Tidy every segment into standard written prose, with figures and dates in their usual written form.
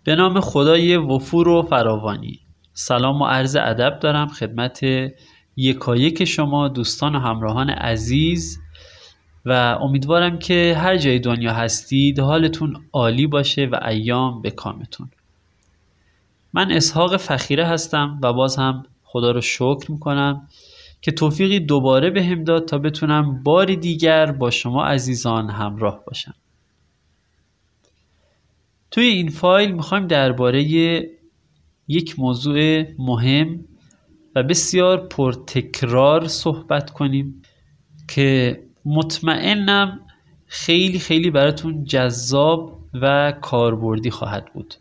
به نام خدای وفور و فراوانی. سلام و عرض ادب دارم خدمت یکایک شما دوستان و همراهان عزیز و امیدوارم که هر جای دنیا هستید حالتون عالی باشه و ایام به کامتون. من اسحاق فخیره هستم و باز هم خدا رو شکر میکنم که توفیقی دوباره بهم داد تا بتونم باری دیگر با شما عزیزان همراه باشم. توی این فایل میخوایم درباره یک موضوع مهم و بسیار پرتکرار صحبت کنیم که مطمئنم خیلی خیلی براتون جذاب و کاربردی خواهد بود.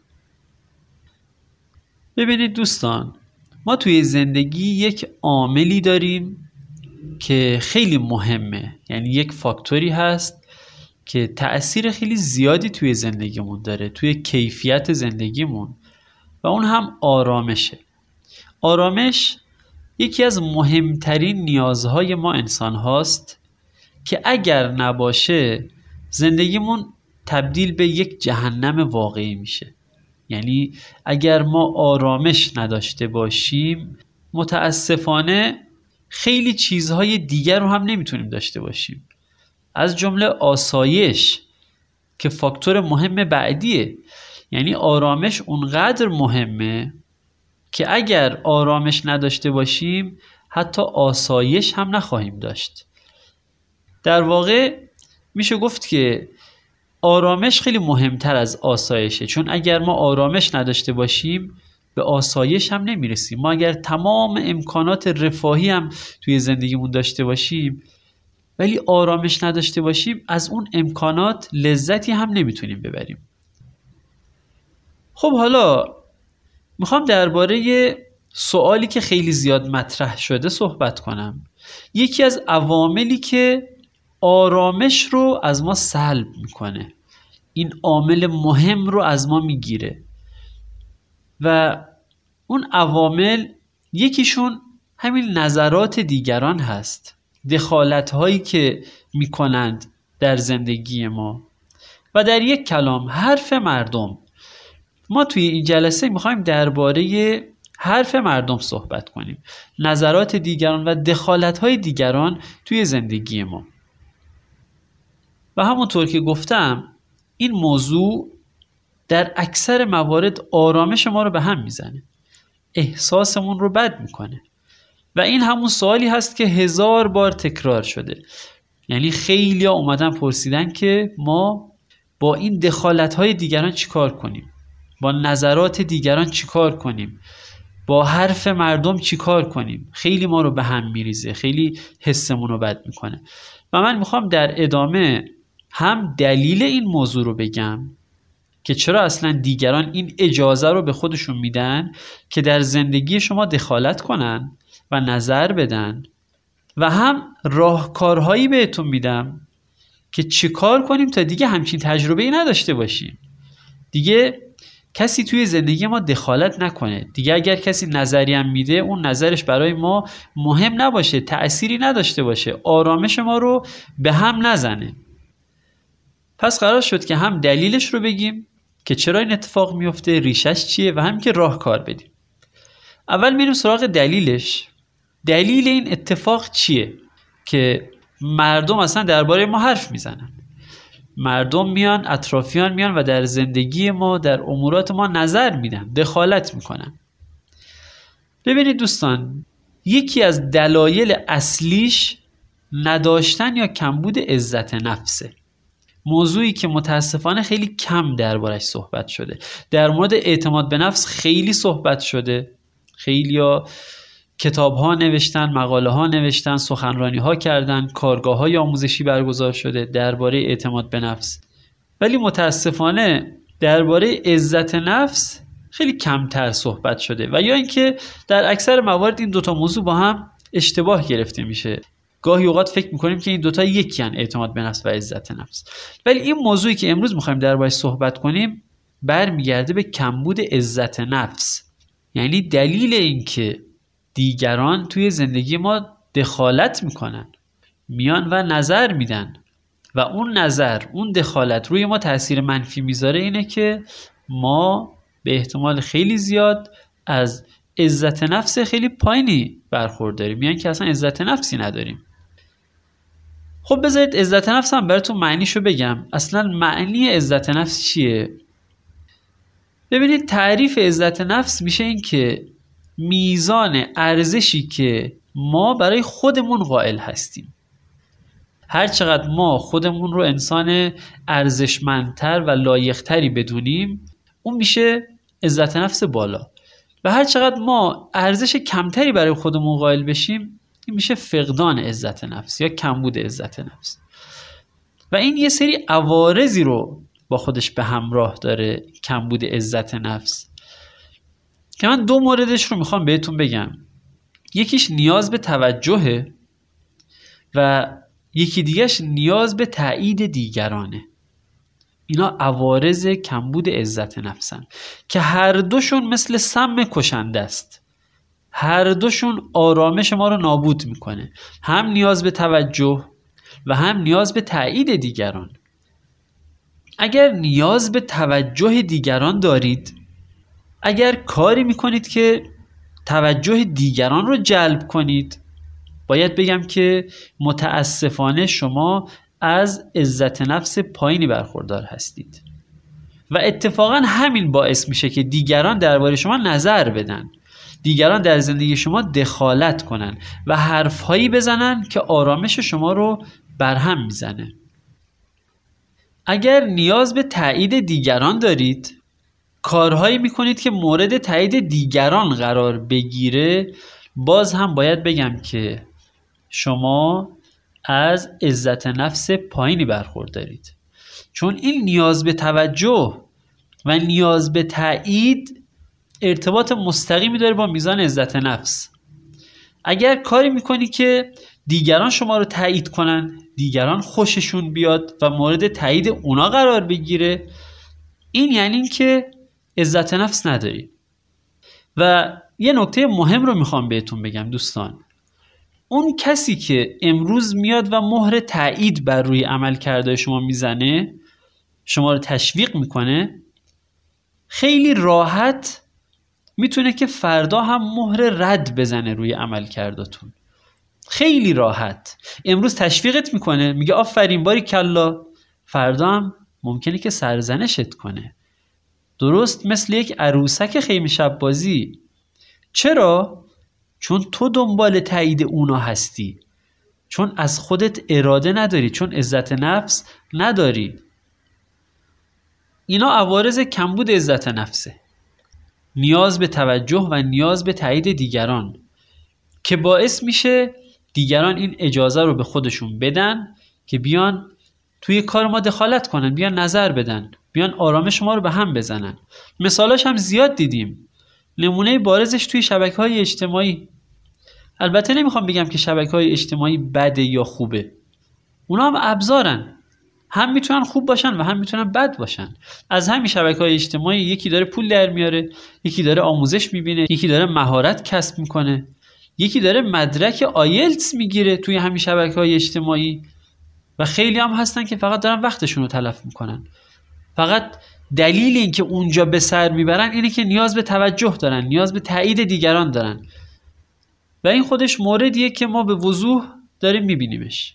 ببینید دوستان، ما توی زندگی یک عاملی داریم که خیلی مهمه، یعنی یک فاکتوری هست که تأثیر خیلی زیادی توی زندگیمون داره، توی کیفیت زندگیمون، و اون هم آرامشه. آرامش یکی از مهمترین نیازهای ما انسان هاست که اگر نباشه زندگیمون تبدیل به یک جهنم واقعی میشه. یعنی اگر ما آرامش نداشته باشیم متاسفانه خیلی چیزهای دیگر رو هم نمیتونیم داشته باشیم، از جمله آسایش که فاکتور مهم بعدیه. یعنی آرامش اونقدر مهمه که اگر آرامش نداشته باشیم حتی آسایش هم نخواهیم داشت. در واقع میشه گفت که آرامش خیلی مهمتر از آسایشه، چون اگر ما آرامش نداشته باشیم به آسایش هم نمیرسیم. ما اگر تمام امکانات رفاهی هم توی زندگیمون داشته باشیم ولی آرامش نداشته باشیم از اون امکانات لذتی هم نمیتونیم ببریم. خب حالا میخوام درباره سوالی که خیلی زیاد مطرح شده صحبت کنم. یکی از عواملی که آرامش رو از ما سلب میکنه، این عامل مهم رو از ما میگیره، و اون عوامل یکیشون همین نظرات دیگران هست، دخالت هایی که میکنند در زندگی ما، و در یک کلام حرف مردم. ما توی این جلسه میخوایم درباره حرف مردم صحبت کنیم، نظرات دیگران و دخالت‌های دیگران توی زندگی ما. و همونطور که گفتم این موضوع در اکثر موارد آرامش ما رو به هم میزنه، احساسمون رو بد میکنه، و این همون سوالی هست که 1000 بار تکرار شده. یعنی خیلی ها اومدن پرسیدن که ما با این دخالت‌های دیگران چیکار کنیم، با نظرات دیگران چیکار کنیم، با حرف مردم چیکار کنیم. خیلی ما رو به هم میریزه، خیلی حسمون رو بد میکنه. و من میخوام در ادامه هم دلیل این موضوع رو بگم که چرا اصلا دیگران این اجازه رو به خودشون میدن که در زندگی شما دخالت کنن و نظر بدن، و هم راهکارهایی بهتون میدم که چیکار کنیم تا دیگه همچین تجربه‌ای نداشته باشیم، دیگه کسی توی زندگی ما دخالت نکنه، دیگه اگر کسی نظری هم میده اون نظرش برای ما مهم نباشه، تأثیری نداشته باشه، آرامش ما رو به هم نزنه. پس قرار شد که هم دلیلش رو بگیم که چرا این اتفاق میفته، ریشش چیه، و هم که راهکار بدیم. اول میریم سراغ دلیلش. دلیل این اتفاق چیه که مردم اصلا درباره ما حرف میزنن؟ مردم میان، اطرافیان میان و در زندگی ما، در امورات ما نظر میدن، دخالت میکنن. ببینید دوستان، یکی از دلایل اصلیش نداشتن یا کمبود عزت نفسه. موضوعی که متاسفانه خیلی کم دربارش صحبت شده. در مورد اعتماد به نفس خیلی صحبت شده، خیلیا کتاب ها نوشتن، مقاله ها نوشتن، سخنرانی ها کردن، کارگاه های آموزشی برگزار شده درباره اعتماد به نفس، ولی متاسفانه درباره عزت نفس خیلی کمتر صحبت شده، و یا اینکه در اکثر موارد این دوتا موضوع با هم اشتباه گرفته میشه. گاهی اوقات فکر میکنیم که این دوتا یکی هن، اعتماد به نفس و عزت نفس. ولی این موضوعی که امروز میخوایم دربارش صحبت کنیم برمیگرده به کمبود عزت نفس. یعنی دلیل این که دیگران توی زندگی ما دخالت میکنن، میان و نظر میدن، و اون نظر، اون دخالت روی ما تأثیر منفی میذاره، اینه که ما به احتمال خیلی زیاد از عزت نفس خیلی پایینی برخورداریم، میگن که اصلا عزت نفسی نداریم. خب بذارید عزت نفس هم براتون معنیشو بگم. اصلا معنی عزت نفس چیه؟ ببینید تعریف عزت نفس میشه این که میزان ارزشی که ما برای خودمون قائل هستیم. هر چقدر ما خودمون رو انسان ارزشمندتر و لایقتری بدونیم، اون میشه عزت نفس بالا. و هر چقدر ما ارزش کمتری برای خودمون قائل بشیم، این میشه فقدان عزت نفس یا کمبود عزت نفس. و این یه سری عوارضی رو با خودش به همراه داره، کمبود عزت نفس، که من 2 موردش رو میخوام بهتون بگم. یکیش نیاز به توجهه و یکی دیگهش نیاز به تایید دیگرانه. اینا عوارض کمبود عزت نفسن که هر دوشون مثل سم کشنده است. هر دوشون آرامش ما رو نابود میکنه. هم نیاز به توجه و هم نیاز به تایید دیگران. اگر نیاز به توجه دیگران دارید، اگر کاری میکنید که توجه دیگران رو جلب کنید، باید بگم که متاسفانه شما از عزت نفس پایینی برخوردار هستید. و اتفاقا همین باعث میشه که دیگران درباره شما نظر بدن، دیگران در زندگی شما دخالت کنن و حرفهایی بزنن که آرامش شما رو برهم میزنه. اگر نیاز به تایید دیگران دارید، کارهایی میکنید که مورد تایید دیگران قرار بگیره، باز هم باید بگم که شما از عزت نفس پایینی برخوردارید. چون این نیاز به توجه و نیاز به تایید ارتباط مستقیمی داره با میزان عزت نفس. اگر کاری میکنی که دیگران شما رو تایید کنن، دیگران خوششون بیاد و مورد تایید اونا قرار بگیره، این یعنی که عزت نفس نداری. و یه نکته مهم رو میخوام بهتون بگم دوستان. اون کسی که امروز میاد و مهر تایید بر روی عمل کرده شما میزنه، شما رو تشویق میکنه، خیلی راحت میتونه که فردا هم مهر رد بزنه روی عمل کردتون. خیلی راحت. امروز تشویقت میکنه، میگه آفرین باریکلا، فردا هم ممکنه که سرزنشت کنه. درست مثل یک عروسک خیمه شب بازی. چرا؟ چون تو دنبال تایید اونا هستی، چون از خودت اراده نداری، چون عزت نفس نداری. اینا عوارض کمبود عزت نفسه. نیاز به توجه و نیاز به تایید دیگران که باعث میشه دیگران این اجازه رو به خودشون بدن که بیان توی کار ما دخالت کنن، بیان نظر بدن، بیان آرامش ما رو به هم بزنن. مثالاش هم زیاد دیدیم. نمونه بارزش توی شبکه‌های اجتماعی. البته نمیخوام بگم که شبکه‌های اجتماعی بده یا خوبه. اونا هم ابزارن. هم میتونن خوب باشن و هم میتونن بد باشن. از همین شبکه‌های اجتماعی یکی داره پول در میاره، یکی داره آموزش میبینه، یکی داره مهارت کسب میکنه، یکی داره مدرک آیلتس میگیره توی همین شبکه‌های اجتماعی. و خیلی هم هستن که فقط دارن وقتشون رو تلف میکنن. فقط دلیل این که اونجا به سر میبرن اینه که نیاز به توجه دارن، نیاز به تایید دیگران دارن. و این خودش موردیه که ما به وضوح داریم میبینیمش.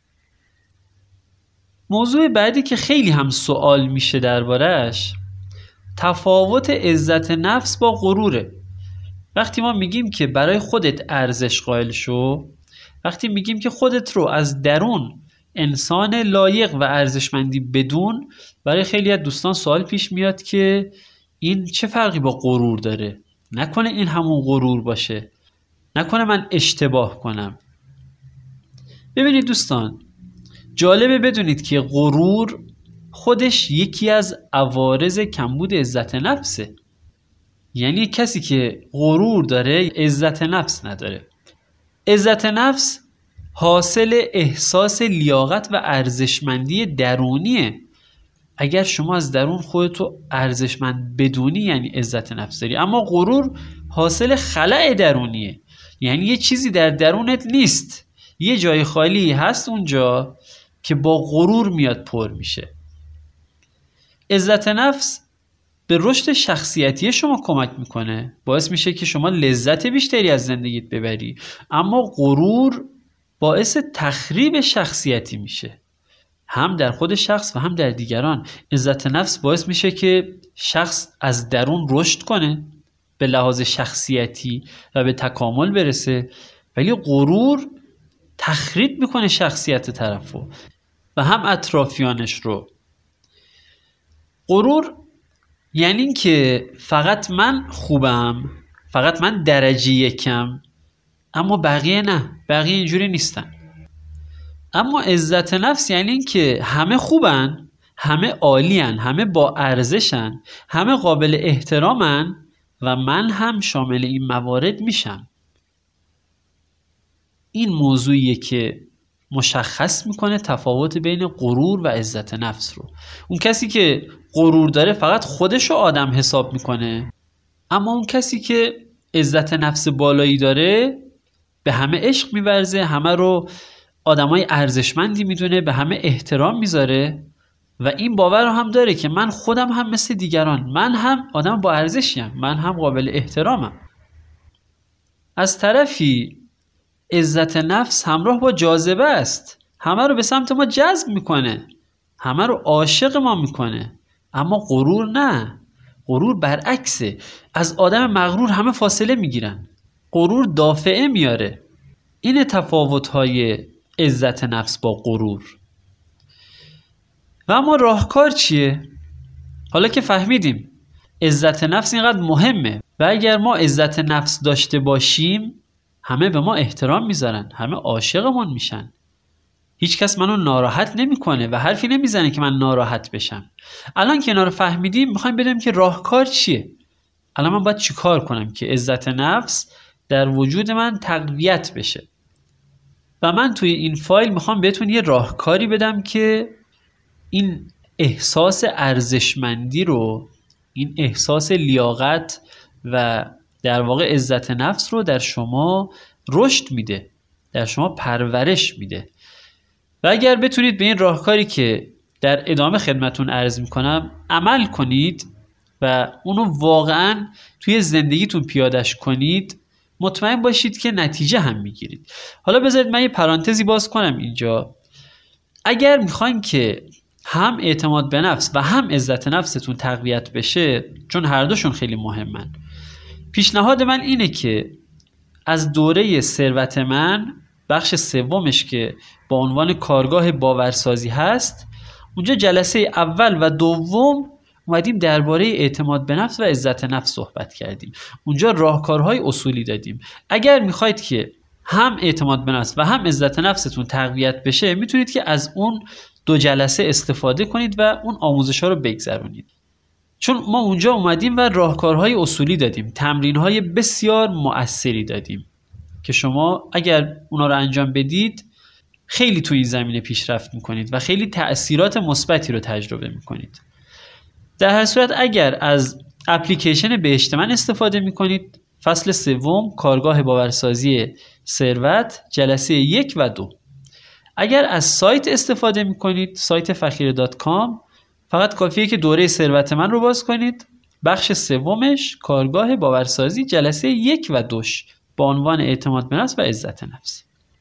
موضوع بعدی که خیلی هم سوال میشه درباره‌اش، تفاوت عزت نفس با غروره. وقتی ما میگیم که برای خودت ارزش قائل شو، وقتی میگیم که خودت رو از درون انسان لایق و ارزشمندی بدون، برای خیلی از دوستان سوال پیش میاد که این چه فرقی با غرور داره؟ نکنه این همون غرور باشه؟ نکنه من اشتباه کنم؟ ببینید دوستان، جالبه بدونید که غرور خودش یکی از عوارض کمبود عزت نفسه. یعنی کسی که غرور داره عزت نفس نداره. عزت نفس حاصل احساس لیاقت و ارزشمندی درونیه. اگر شما از درون خودتو ارزشمند بدونی یعنی عزت نفس داری. اما غرور حاصل خلأ درونیه. یعنی یه چیزی در درونت نیست، یه جای خالی هست اونجا که با غرور میاد پر میشه. عزت نفس به رشد شخصیتی شما کمک میکنه، باعث میشه که شما لذت بیشتری از زندگیت ببری. اما غرور باعث تخریب شخصیتی میشه، هم در خود شخص و هم در دیگران. عزت نفس باعث میشه که شخص از درون رشد کنه به لحاظ شخصیتی و به تکامل برسه، ولی غرور تخریب میکنه شخصیت طرفو و هم اطرافیانش رو. غرور یعنی این که فقط من خوبم، فقط من درجه یکم، اما بقیه نه، بقیه اینجوری نیستن. اما عزت نفس یعنی این که همه خوبن، همه عالین، همه با ارزشن، همه قابل احترامن و من هم شامل این موارد میشم. این موضوعیه که مشخص میکنه تفاوت بین غرور و عزت نفس رو. اون کسی که غرور داره فقط خودشو آدم حساب میکنه، اما اون کسی که عزت نفس بالایی داره به همه عشق میورزه، همه رو آدمای ارزشمندی میدونه، به همه احترام میذاره و این باور رو هم داره که من خودم هم مثل دیگران، من هم آدم با ارزشیم، من هم قابل احترامم. از طرفی عزت نفس همراه با جاذبه است، همه رو به سمت ما جذب میکنه، همه رو عاشق ما میکنه. اما غرور نه، غرور برعکسه، از آدم مغرور همه فاصله میگیرن، غرور دافعه میاره. این تفاوت‌های عزت نفس با غرور. و اما راهکار چیه؟ حالا که فهمیدیم عزت نفس اینقدر مهمه و اگر ما عزت نفس داشته باشیم همه به ما احترام میذارن، همه عاشقمون میشن، هیچ کس منو ناراحت نمیکنه و حرفی نمیزنه که من ناراحت بشم. الان که اینا رو فهمیدیم میخوایم بدونیم که راهکار چیه. الان من باید چی کار کنم که عزت نفس در وجود من تقویت بشه؟ و من توی این فایل میخوام بهتون یه راهکاری بدم که این احساس ارزشمندی رو، این احساس لیاقت و در واقع عزت نفس رو در شما رشد میده، در شما پرورش میده. و اگر بتونید به این راهکاری که در ادامه خدمتون عرض میکنم عمل کنید و اونو واقعا توی زندگیتون پیادش کنید، مطمئن باشید که نتیجه هم میگیرید. حالا بذارید من یه پرانتزی باز کنم اینجا. اگر میخواین که هم اعتماد به نفس و هم عزت نفستون تقویت بشه، چون هر دوشون خیلی مهمن، پیشنهاد من اینه که از دوره ثروت من بخش سومش که با عنوان کارگاه باورسازی هست، اونجا جلسه اول و دوم اومدیم درباره اعتماد به نفس و عزت نفس صحبت کردیم. اونجا راهکارهای اصولی دادیم. اگر میخواید که هم اعتماد به نفس و هم عزت نفستون تقویت بشه، میتونید که از اون 2 جلسه استفاده کنید و اون آموزش‌ها رو بگذرونید. چون ما اونجا اومدیم و راهکارهای اصولی دادیم، تمرین‌های بسیار مؤثری دادیم که شما اگر اونا رو انجام بدید خیلی تو این زمینه پیشرفت میکنید و خیلی تأثیرات مثبتی رو تجربه میکنید. در هر صورت اگر از اپلیکیشن بهشت من استفاده میکنید، فصل سوم کارگاه باورسازی ثروت جلسه 1 و 2. اگر از سایت استفاده میکنید، سایت fakhire.com، فقط کافیه که دوره ثروت من رو باز کنید، بخش سومش کارگاه باورسازی جلسه 1 و 2 با عنوان اعتماد به نفس و عزت نفس.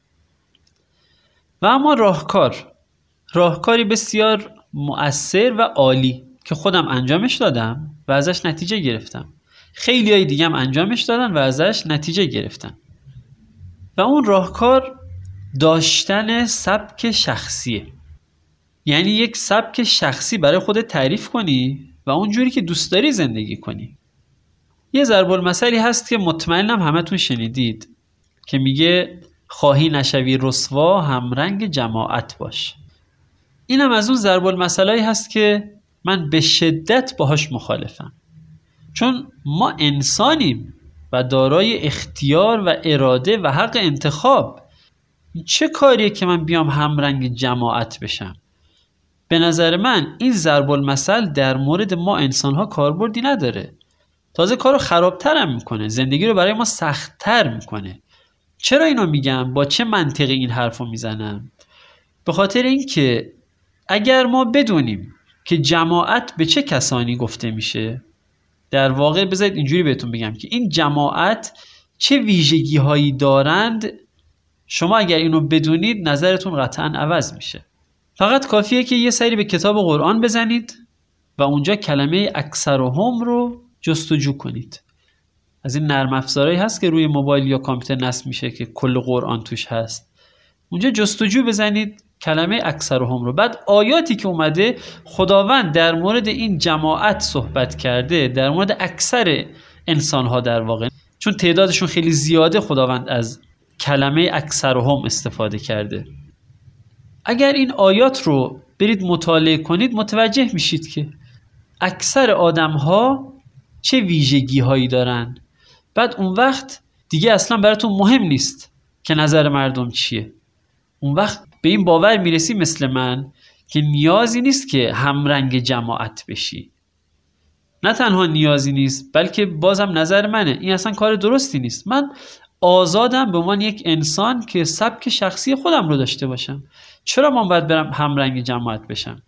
و اما راهکاری بسیار مؤثر و عالی که خودم انجامش دادم و ازش نتیجه گرفتم، خیلی های دیگه هم انجامش دادن و ازش نتیجه گرفتن. و اون راهکار داشتن سبک شخصیه. یعنی یک سبک شخصی برای خودت تعریف کنی و اونجوری که دوست داری زندگی کنی. یه ضرب المثلی هست که مطمئنم همتون شنیدید که میگه خواهی نشوی رسوا همرنگ جماعت باش. اینم از اون ضرب المثلایی هست که من به شدت باهاش مخالفم، چون ما انسانیم و دارای اختیار و اراده و حق انتخاب. چه کاریه که من بیام همرنگ جماعت بشم؟ به نظر من این ضرب المثل در مورد ما انسان‌ها کاربردی نداره، تازه کارو خرابتر هم میکنه، زندگی رو برای ما سخت‌تر میکنه. چرا اینو میگم؟ با چه منطقی این حرفو میزنم؟ به خاطر اینکه اگر ما بدونیم که جماعت به چه کسانی گفته میشه، در واقع بذارید اینجوری بهتون بگم که این جماعت چه ویژگی هایی دارند. شما اگر اینو بدونید نظرتون قطعا عوض میشه. فقط کافیه که یه سری به کتاب قرآن بزنید و اونجا کلمه اکثرهم رو جستجو کنید. از این نرم افزارهایی هست که روی موبایل یا کامپیوتر نصب میشه که کل قرآن توش هست. اونجا جستجو بزنید کلمه اکثرهم رو. بعد آیاتی که اومده خداوند در مورد این جماعت صحبت کرده، در مورد اکثر انسان‌ها در واقع، چون تعدادشون خیلی زیاده خداوند از کلمه اکثرهم استفاده کرده. اگر این آیات رو برید مطالعه کنید متوجه میشید که اکثر آدم‌ها چه ویژگی هایی دارن. بعد اون وقت دیگه اصلا براتون مهم نیست که نظر مردم چیه. اون وقت به این باور میرسی مثل من که نیازی نیست که همرنگ جماعت بشی. نه تنها نیازی نیست بلکه بازم نظر منه این اصلا کار درستی نیست. من آزادم به عنوان یک انسان که سبک شخصی خودم رو داشته باشم. چرا من باید برم همرنگ جماعت بشم؟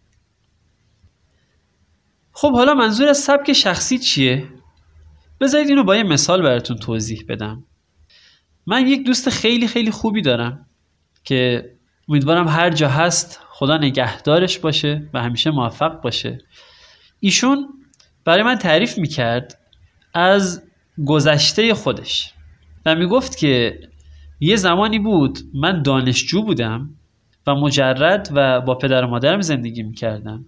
خب حالا منظور از سبک شخصی چیه؟ بذارید اینو با یه مثال براتون توضیح بدم. من یک دوست خیلی خیلی خوبی دارم که امیدوارم هر جا هست خدا نگهدارش باشه و همیشه موفق باشه. ایشون برای من تعریف میکرد از گذشته خودش و میگفت که یه زمانی بود من دانشجو بودم و مجرد و با پدر و مادرم زندگی میکردم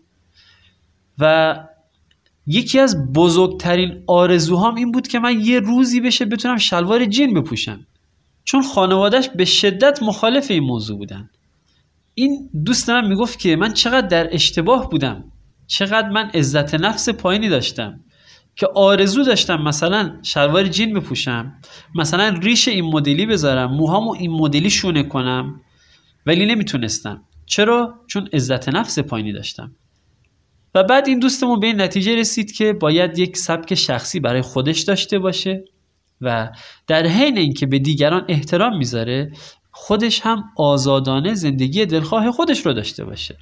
و یکی از بزرگترین آرزوهام این بود که من یه روزی بشه بتونم شلوار جین بپوشم، چون خانواده‌اش به شدت مخالف این موضوع بودن. این دوست من میگفت که من چقدر در اشتباه بودم، چقدر من عزت نفس پایینی داشتم که آرزو داشتم مثلا شلوار جین بپوشم، مثلا ریش این مدلی بذارم، موهامو این مدلی شونه کنم، ولی نمیتونستم. چرا؟ چون عزت نفس پایینی داشتم. و بعد این دوستمون به این نتیجه رسید که باید یک سبک شخصی برای خودش داشته باشه و در حین اینکه به دیگران احترام میذاره خودش هم آزادانه زندگی دلخواه خودش رو داشته باشه.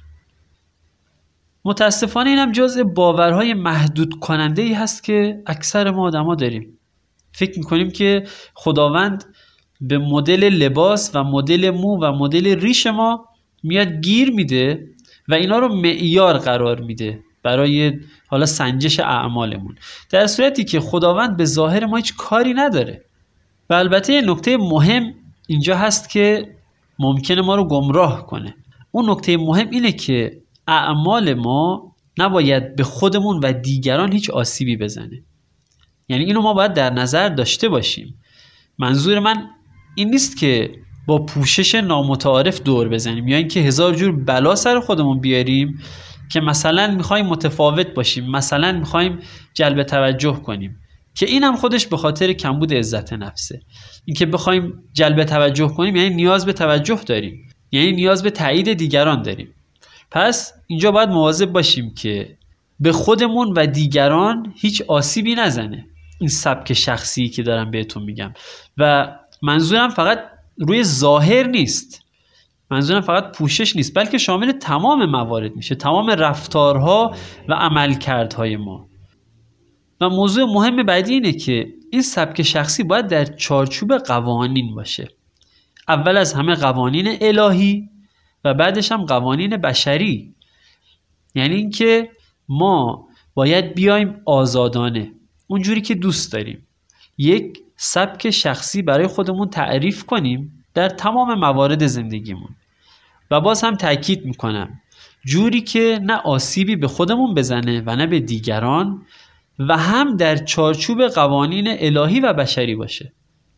متاسفانه اینم جزء باورهای محدود کننده ای هست که اکثر ما آدما داریم. فکر میکنیم که خداوند به مدل لباس و مدل مو و مدل ریش ما میاد گیر میده و اینا رو معیار قرار میده برای حالا سنجش اعمالمون، در صورتی که خداوند به ظاهر ما هیچ کاری نداره. و البته یه نکته مهم اینجا هست که ممکنه ما رو گمراه کنه. اون نکته مهم اینه که اعمال ما نباید به خودمون و دیگران هیچ آسیبی بزنه. یعنی اینو ما باید در نظر داشته باشیم. منظور من این نیست که با پوشش نامتعارف دور بزنیم یا اینکه هزار جور بلا سر خودمون بیاریم که مثلا میخوایم متفاوت باشیم، مثلا میخوایم جلب توجه کنیم، که اینم خودش به خاطر کمبود عزت نفسه. اینکه بخوایم جلب توجه کنیم یعنی نیاز به توجه داریم، یعنی نیاز به تایید دیگران داریم. پس اینجا باید مواظب باشیم که به خودمون و دیگران هیچ آسیبی نزنه این سبک شخصی که دارم بهتون میگم. و منظورم فقط روی ظاهر نیست، منظورم فقط پوشش نیست، بلکه شامل تمام موارد میشه، تمام رفتارها و عملکردهای ما. و موضوع مهم بعدی اینه که این سبک شخصی باید در چارچوب قوانین باشه. اول از همه قوانین الهی و بعدش هم قوانین بشری. یعنی اینکه ما باید بیایم آزادانه اونجوری که دوست داریم یک سبک شخصی برای خودمون تعریف کنیم در تمام موارد زندگیمون. و باز هم تأکید میکنم جوری که نه آسیبی به خودمون بزنه و نه به دیگران و هم در چارچوب قوانین الهی و بشری باشه.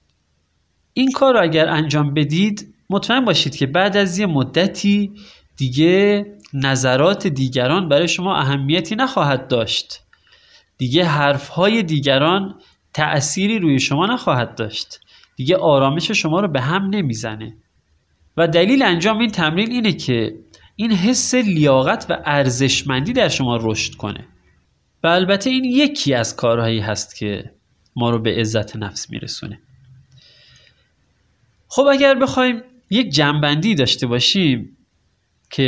این کار رو اگر انجام بدید مطمئن باشید که بعد از یه مدتی دیگه نظرات دیگران برای شما اهمیتی نخواهد داشت. دیگه حرفهای دیگران تأثیری روی شما نخواهد داشت. دیگه آرامش شما رو به هم نمیزنه. و دلیل انجام این تمرین اینه که این حس لیاقت و ارزشمندی در شما رشد کنه. و البته این یکی از کارهایی هست که ما رو به عزت نفس میرسونه. خب اگر بخوایم یک جنبندی داشته باشیم که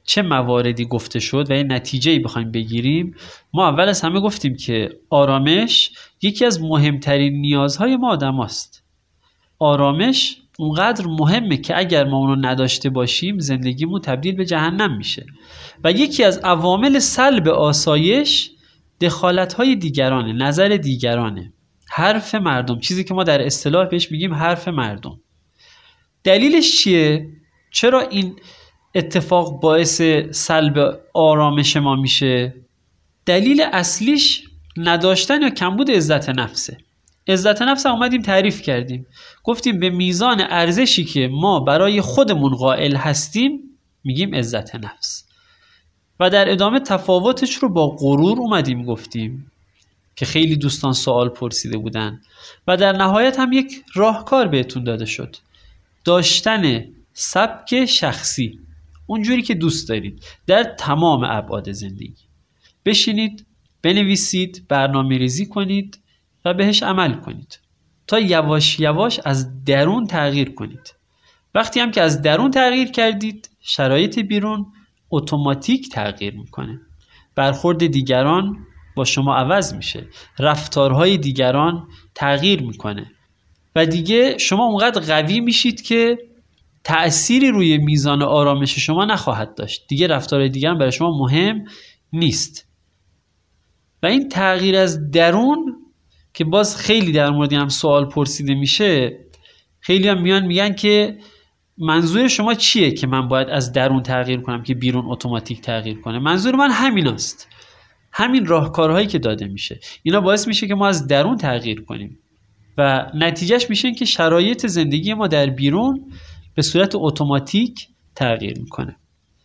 چه مواردی گفته شد و یه نتیجه‌ای بخوایم بگیریم، ما اول از همه گفتیم که آرامش یکی از مهمترین نیازهای ما آدماست. آرامش اونقدر مهمه که اگر ما اونو نداشته باشیم زندگیمون تبدیل به جهنم میشه و یکی از عوامل سلب آسایش دخالت‌های دیگرانه، نظر دیگرانه، حرف مردم، چیزی که ما در اصطلاح بهش میگیم حرف مردم. دلیلش چیه؟ چرا این اتفاق باعث سلب آرامش ما میشه؟ دلیل اصلیش نداشتن یا کمبود عزت نفسه. عزت نفس اومدیم تعریف کردیم، گفتیم به میزان ارزشی که ما برای خودمون قائل هستیم میگیم عزت نفس، و در ادامه تفاوتش رو با غرور اومدیم گفتیم که خیلی دوستان سوال پرسیده بودن و در نهایت هم یک راهکار بهتون داده شد: داشتن سبک شخصی، اونجوری که دوست دارید در تمام ابعاد زندگی. بشینید، بنویسید، برنامه‌ریزی کنید و بهش عمل کنید تا یواش یواش از درون تغییر کنید. وقتی هم که از درون تغییر کردید، شرایط بیرون اتوماتیک تغییر میکنه. برخورد دیگران با شما عوض میشه، رفتارهای دیگران تغییر میکنه و دیگه شما اونقدر قوی میشید که تأثیری روی میزان آرامش شما نخواهد داشت. دیگه رفتار دیگران برای شما مهم نیست. و این تغییر از درون که باز خیلی در مورد هم سوال پرسیده میشه، خیلی هم میان میگن که منظور شما چیه که من باید از درون تغییر کنم که بیرون اتوماتیک تغییر کنه؟ منظور من همین است، همین راهکارهایی که داده میشه، اینا باعث میشه که ما از درون تغییر کنیم و نتیجهش میشه که شرایط زندگی ما در بیرون به صورت اتوماتیک تغییر میکنه.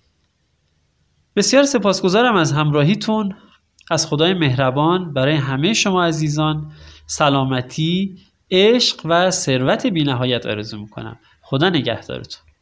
بسیار سپاسگزارم از همراهیتون. از خدای مهربان برای همه شما عزیزان سلامتی، عشق و ثروت بی‌نهایت آرزو میکنم. خدا نگهدارتون.